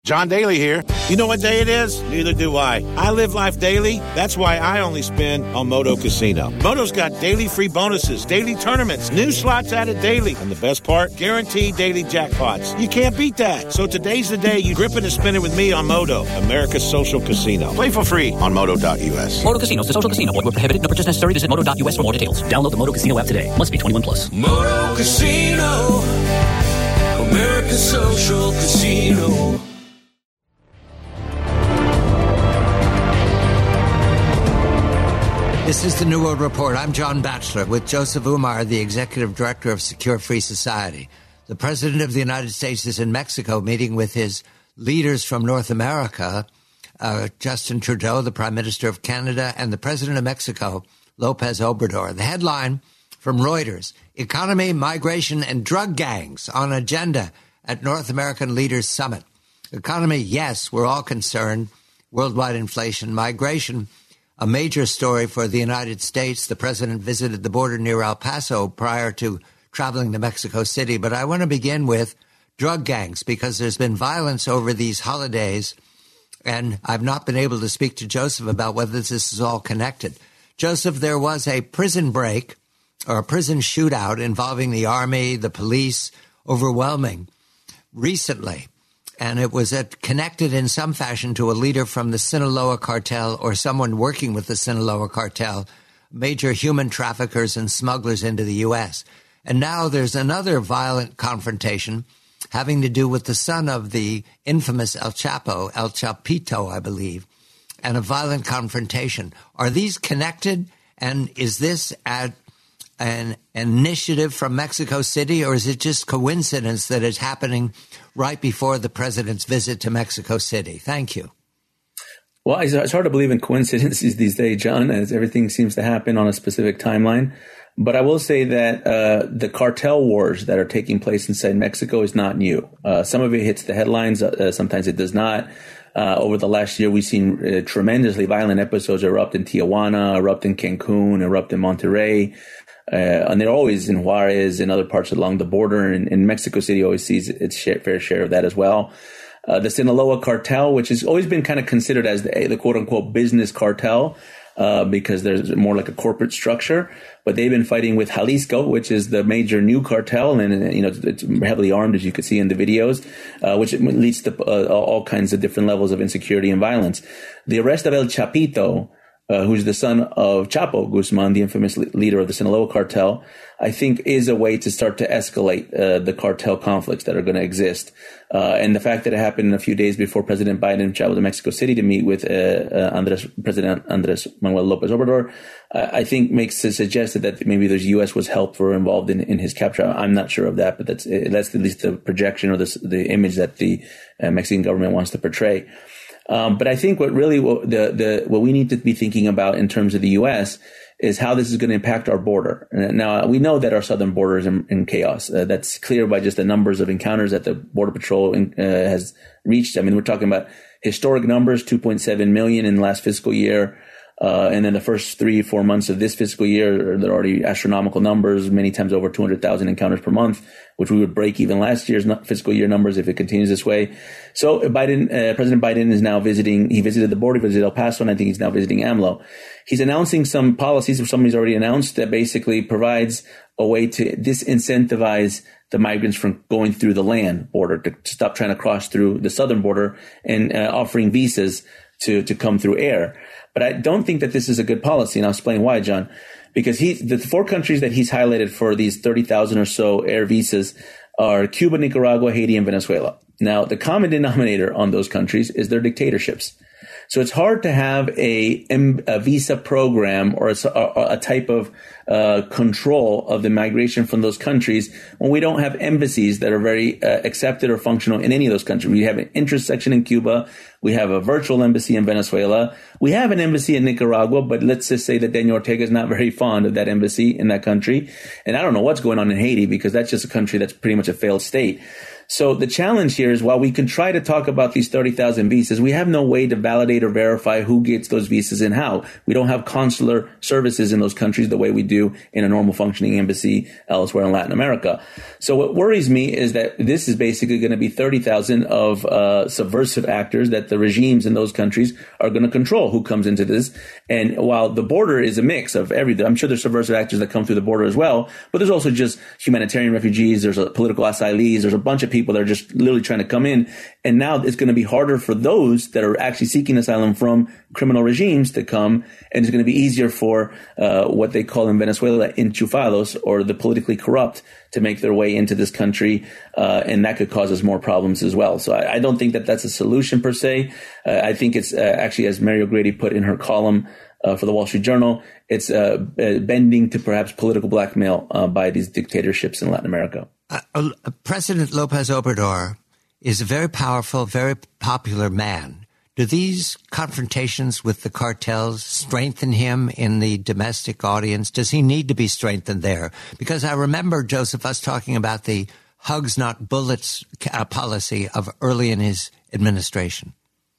John Daly here. You know what day it is? Neither do I. I live life daily. That's why I only spin on Moto Casino. Moto's got daily free bonuses, daily tournaments, new slots added daily. And the best part? Guaranteed daily jackpots. You can't beat that. So today's the day you grip it and spin it with me on Moto, America's social casino. Play for free on Moto.us. Moto Casino, the social casino. Void where prohibited. No purchase necessary. Visit Moto.us for more details. Download the Moto Casino app today. Must be 21 plus. Moto Casino, America's social casino. This is the New World Report. I'm John Batchelor with Joseph Umar, the Executive Director of Secure Free Society. The President of the United States is in Mexico meeting with his leaders from North America, Justin Trudeau, the Prime Minister of Canada, and the President of Mexico, Lopez Obrador. The headline from Reuters, Economy, Migration, and Drug Gangs on agenda at North American Leaders Summit. Economy, yes, we're all concerned. Worldwide inflation, migration, a major story for the United States. The president visited the border near El Paso prior to traveling to Mexico City. But I want to begin with drug gangs because there's been violence over these holidays, and I've not been able to speak to Joseph about whether this is all connected. Joseph, there was a prison break or a prison shootout involving the army, the police, overwhelming recently. And it was connected in some fashion to a leader from the Sinaloa cartel or someone working with the Sinaloa cartel, major human traffickers and smugglers into the U.S. And now there's another violent confrontation having to do with the son of the infamous El Chapito, I believe, and a violent confrontation. Are these connected? And is this an initiative from Mexico City, or is it just coincidence that it's happening right before the president's visit to Mexico City? Thank you. Well, it's hard to believe in coincidences these days, John, as everything seems to happen on a specific timeline. But I will say that the cartel wars that are taking place inside Mexico is not new. Some of it hits the headlines. Sometimes it does not. Over the last year, we've seen tremendously violent episodes erupt in Tijuana, erupt in Cancun, erupt in Monterrey. And they're always in Juarez and other parts along the border. And Mexico City always sees its fair share of that as well. The Sinaloa cartel, which has always been kind of considered as the quote unquote business cartel, because there's more like a corporate structure. But they've been fighting with Jalisco, which is the major new cartel. And, you know, it's heavily armed, as you could see in the videos, which leads to all kinds of different levels of insecurity and violence. The arrest of El Chapito, who's the son of Chapo Guzman, the infamous leader of the Sinaloa cartel, I think is a way to start to escalate the cartel conflicts that are going to exist. And the fact that it happened a few days before President Biden traveled to Mexico City to meet with President Andres Manuel Lopez Obrador, I think makes it suggested that maybe the U.S. was helped or involved in his capture. I'm not sure of that, but that's at least the projection or the image that the Mexican government wants to portray. But I think what we need to be thinking about in terms of the U.S. is how this is going to impact our border. Now, we know that our southern border is in chaos. That's clear by just the numbers of encounters that the Border Patrol has reached. I mean, we're talking about historic numbers, 2.7 million in the last fiscal year. And then the first 3-4 months of this fiscal year, they're already astronomical numbers, many times over 200,000 encounters per month, which we would break even last year's fiscal year numbers if it continues this way. So President Biden is now he visited the border, he visited El Paso, and I think he's now visiting AMLO. He's announcing some policies, or somebody's already announced, that basically provides a way to disincentivize the migrants from going through the land border, to stop trying to cross through the southern border and offering visas to come through air. But I don't think that this is a good policy, and I'll explain why, John. Because the 4 countries that he's highlighted for these 30,000 or so air visas are Cuba, Nicaragua, Haiti, and Venezuela. Now, the common denominator on those countries is their dictatorships. So it's hard to have a visa program or a type of control of the migration from those countries when we don't have embassies that are very accepted or functional in any of those countries. We have an interest section in Cuba. We have a virtual embassy in Venezuela. We have an embassy in Nicaragua, but let's just say that Daniel Ortega is not very fond of that embassy in that country. And I don't know what's going on in Haiti, because that's just a country that's pretty much a failed state. So the challenge here is while we can try to talk about these 30,000 visas, we have no way to validate or verify who gets those visas and how. We don't have consular services in those countries the way we do in a normal functioning embassy elsewhere in Latin America. So what worries me is that this is basically going to be 30,000 of subversive actors that the regimes in those countries are going to control who comes into this. And while the border is a mix of everything, I'm sure there's subversive actors that come through the border as well, but there's also just humanitarian refugees, there's political asylees, there's a bunch of people that are just literally trying to come in. And now it's going to be harder for those that are actually seeking asylum from criminal regimes to come. And it's going to be easier for what they call in Venezuela enchufados, or the politically corrupt, to make their way into this country. And that could cause us more problems as well. So I don't think that that's a solution per se. I think it's actually, as Mary O'Grady put in her column for the Wall Street Journal, it's bending to perhaps political blackmail by these dictatorships in Latin America. President Lopez Obrador is a very powerful, very popular man. Do these confrontations with the cartels strengthen him in the domestic audience? Does he need to be strengthened there? Because I remember, Joseph, us talking about the hugs, not bullets policy of early in his administration.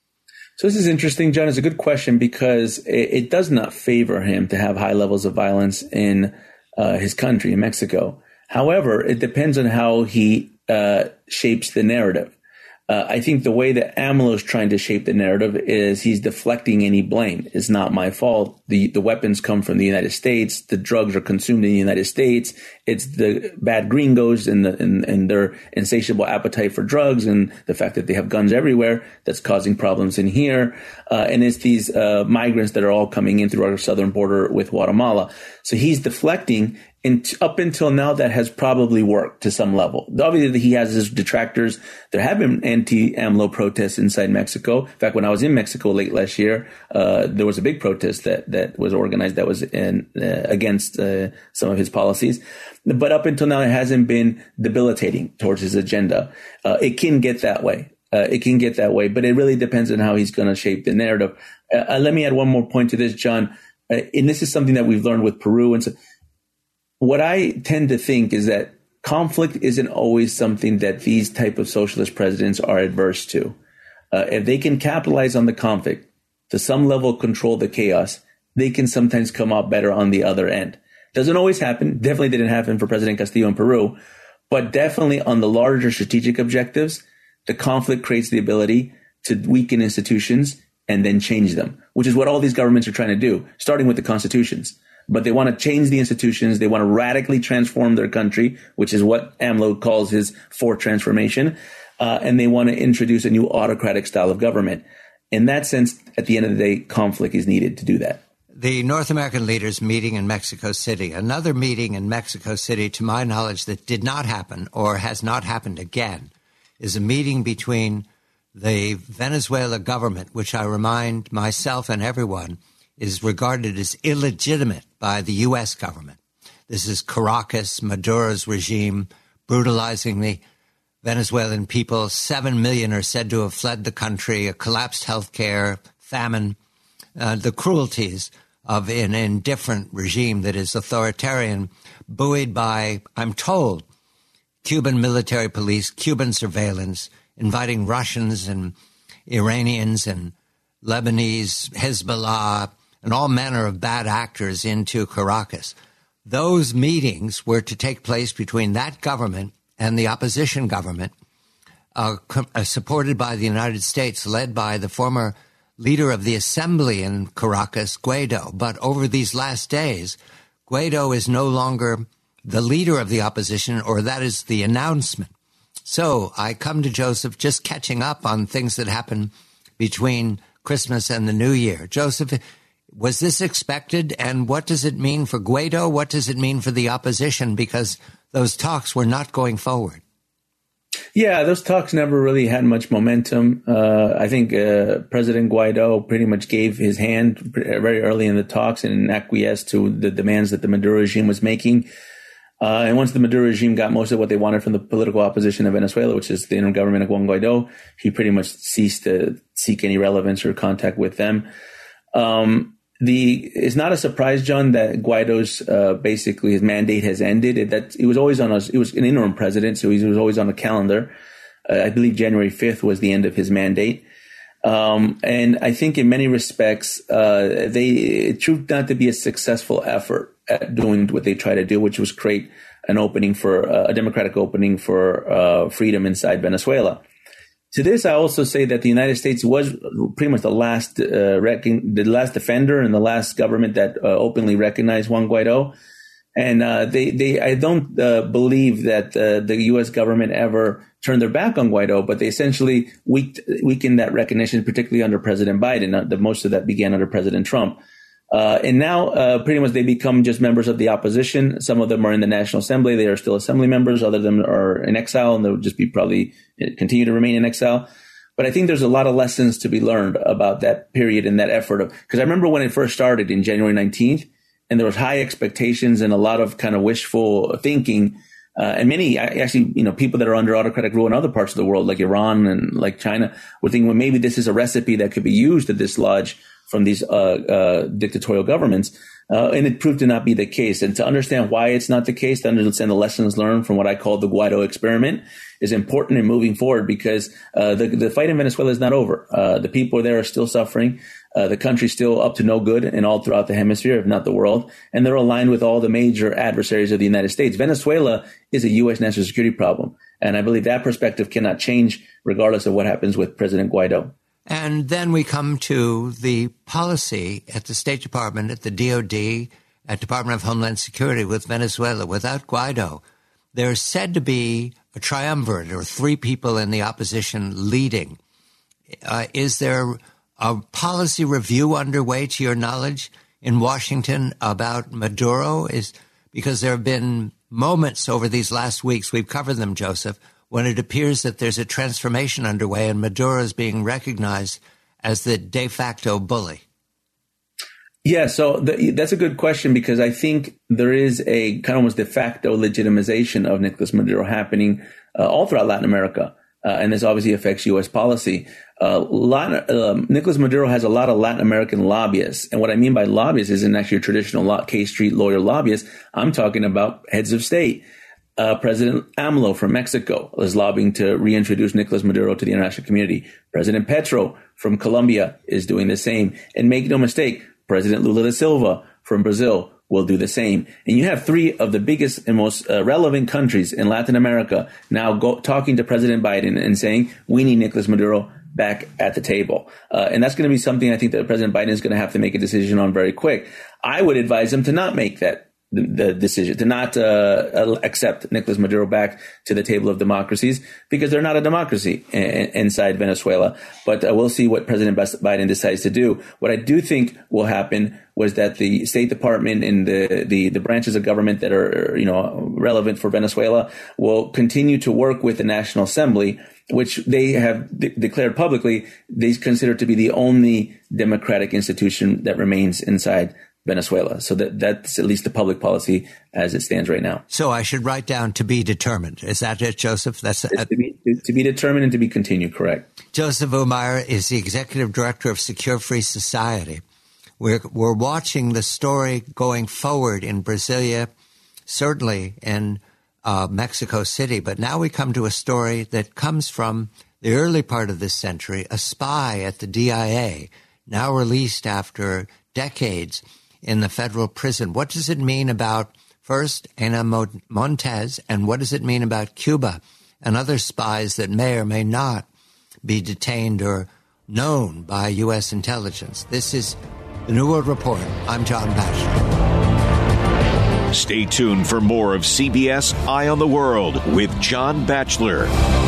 So this is interesting, John. It's a good question because it does not favor him to have high levels of violence in his country, in Mexico. However, it depends on how he shapes the narrative. I think the way that AMLO is trying to shape the narrative is he's deflecting any blame. It's not my fault. The weapons come from the United States. The drugs are consumed in the United States. It's the bad gringos and their insatiable appetite for drugs and the fact that they have guns everywhere that's causing problems in here. And it's these migrants that are all coming in through our southern border with Guatemala. So he's deflecting. And up until now, that has probably worked to some level. Obviously, he has his detractors. There have been anti-AMLO protests inside Mexico. In fact, when I was in Mexico late last year, there was a big protest that was organized that was against some of his policies. But up until now, it hasn't been debilitating towards his agenda. It can get that way. But it really depends on how he's going to shape the narrative. Let me add one more point to this, John. And this is something that we've learned with Peru and so. What I tend to think is that conflict isn't always something that these type of socialist presidents are adverse to. If they can capitalize on the conflict, to some level control the chaos, they can sometimes come out better on the other end. Doesn't always happen. Definitely didn't happen for President Castillo in Peru. But definitely on the larger strategic objectives, the conflict creates the ability to weaken institutions and then change them, which is what all these governments are trying to do, starting with the constitutions. But they want to change the institutions. They want to radically transform their country, which is what AMLO calls his fourth transformation. And they want to introduce a new autocratic style of government. In that sense, at the end of the day, conflict is needed to do that. The North American leaders meeting in Mexico City. Another meeting in Mexico City, to my knowledge, that did not happen or has not happened again, is a meeting between the Venezuela government, which I remind myself and everyone is regarded as illegitimate by the U.S. government. This is Caracas, Maduro's regime, brutalizing the Venezuelan people. 7 million are said to have fled the country, a collapsed health care, famine, the cruelties of an indifferent regime that is authoritarian, buoyed by, I'm told, Cuban military police, Cuban surveillance, inviting Russians and Iranians and Lebanese, Hezbollah, and all manner of bad actors into Caracas. Those meetings were to take place between that government and the opposition government, supported by the United States, led by the former leader of the assembly in Caracas, Guaido. But over these last days, Guaido is no longer the leader of the opposition, or that is the announcement. So I come to Joseph just catching up on things that happened between Christmas and the New Year. Joseph, was this expected, and what does it mean for Guaido? What does it mean for the opposition? Because those talks were not going forward. Yeah, those talks never really had much momentum. I think President Guaido pretty much gave his hand very early in the talks and acquiesced to the demands that the Maduro regime was making. And once the Maduro regime got most of what they wanted from the political opposition of Venezuela, which is the interim government of Juan Guaido, he pretty much ceased to seek any relevance or contact with them. It's not a surprise, John, that Guaido's basically his mandate has ended. He was always he was an interim president, so he was always on the calendar. I believe January 5th was the end of his mandate. And I think in many respects, it proved not to be a successful effort at doing what they tried to do, which was create an opening for a democratic opening for freedom inside Venezuela. To this, I also say that the United States was pretty much the last defender and the last government that openly recognized Juan Guaido. And I don't believe that the U.S. government ever turned their back on Guaido, but they essentially weakened that recognition, particularly under President Biden. Most of that began under President Trump. And now pretty much they become just members of the opposition. Some of them are in the National Assembly. They are still assembly members. Other of them are in exile, and they'll just be probably continue to remain in exile. But I think there's a lot of lessons to be learned about that period and that effort because I remember when it first started in January 19th, and there was high expectations and a lot of kind of wishful thinking. And many actually, people that are under autocratic rule in other parts of the world, like Iran and like China, were thinking, well, maybe this is a recipe that could be used to dislodge from these dictatorial governments. And it proved to not be the case. And to understand why it's not the case, to understand the lessons learned from what I call the Guaido experiment is important in moving forward because the fight in Venezuela is not over. The people there are still suffering. The country's still up to no good and all throughout the hemisphere, if not the world. And they're aligned with all the major adversaries of the United States. Venezuela is a U.S. national security problem. And I believe that perspective cannot change regardless of what happens with President Guaido. And then we come to the policy at the State Department, at the DOD, at Department of Homeland Security with Venezuela. Without Guaido, there's said to be a triumvirate or three people in the opposition leading. Is there a policy review underway, to your knowledge, in Washington about Maduro? Because there have been moments over these last weeks, we've covered them, Joseph, when it appears that there's a transformation underway and Maduro is being recognized as the de facto bully. Yeah, so that's a good question because I think there is a kind of almost de facto legitimization of Nicolas Maduro happening all throughout Latin America. And this obviously affects U.S. policy. Nicolas Maduro has a lot of Latin American lobbyists. And what I mean by lobbyists isn't actually a traditional K Street lawyer lobbyist. I'm talking about heads of state. President AMLO from Mexico is lobbying to reintroduce Nicolas Maduro to the international community. President Petro from Colombia is doing the same. And make no mistake, President Lula da Silva from Brazil will do the same. And you have three of the biggest and most relevant countries in Latin America now talking to President Biden and saying, we need Nicolas Maduro back at the table. And that's going to be something I think that President Biden is going to have to make a decision on very quick. I would advise him to not make the decision, to not accept Nicolas Maduro back to the table of democracies because they're not a democracy inside Venezuela. But we'll see what President Biden decides to do. What I do think will happen was that the State Department and the branches of government that are relevant for Venezuela will continue to work with the National Assembly, which they have declared publicly they consider to be the only democratic institution that remains inside Venezuela. So that's at least the public policy as it stands right now. So I should write down to be determined. Is that it, Joseph? That's to be determined and to be continued, correct. Joseph Umar is the Executive Director of Secure Free Society. We're watching the story going forward in Brasilia, certainly in Mexico City. But now we come to a story that comes from the early part of this century, a spy at the DIA, now released after decades in the federal prison. What does it mean about, first, Ana Montes, and what does it mean about Cuba and other spies that may or may not be detained or known by U.S. intelligence? This is The New World Report. I'm John Batchelor. Stay tuned for more of CBS Eye on the World with John Batchelor.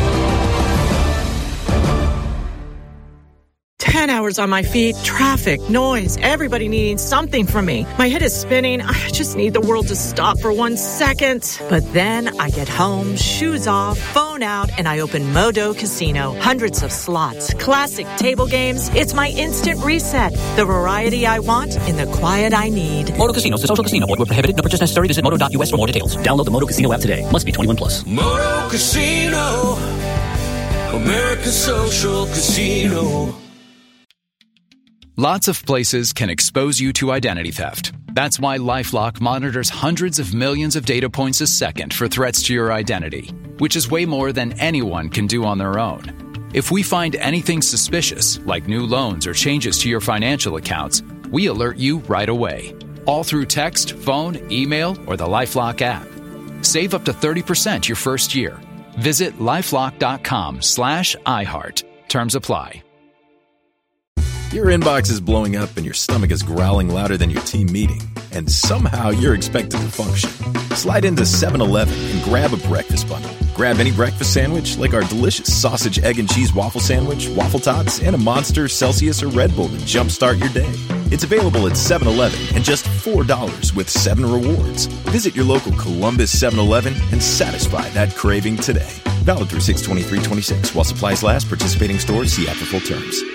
10 hours on my feet, traffic, noise, everybody needing something from me. My head is spinning. I just need the world to stop for 1 second. But then I get home, shoes off, phone out, and I open Modo Casino. Hundreds of slots, classic table games. It's my instant reset. The variety I want in the quiet I need. Modo Casino, the social casino. Void where prohibited. No purchase necessary. Visit modo.us for more details. Download the Modo Casino app today. Must be 21 plus. Modo Casino, America's social casino. Lots of places can expose you to identity theft. That's why LifeLock monitors hundreds of millions of data points a second for threats to your identity, which is way more than anyone can do on their own. If we find anything suspicious, like new loans or changes to your financial accounts, we alert you right away. All through text, phone, email, or the LifeLock app. Save up to 30% your first year. Visit lifelock.com/iHeart. Terms apply. Your inbox is blowing up and your stomach is growling louder than your team meeting, and somehow you're expected to function. Slide into 7-Eleven and grab a breakfast bundle. Grab any breakfast sandwich like our delicious sausage, egg, and cheese waffle sandwich, waffle tots, and a Monster, Celsius, or Red Bull to jumpstart your day. It's available at 7-Eleven and just $4 with 7 rewards. Visit your local Columbus 7-Eleven and satisfy that craving today. Valid through 6/23/26 while supplies last. Participating stores, see app for full terms.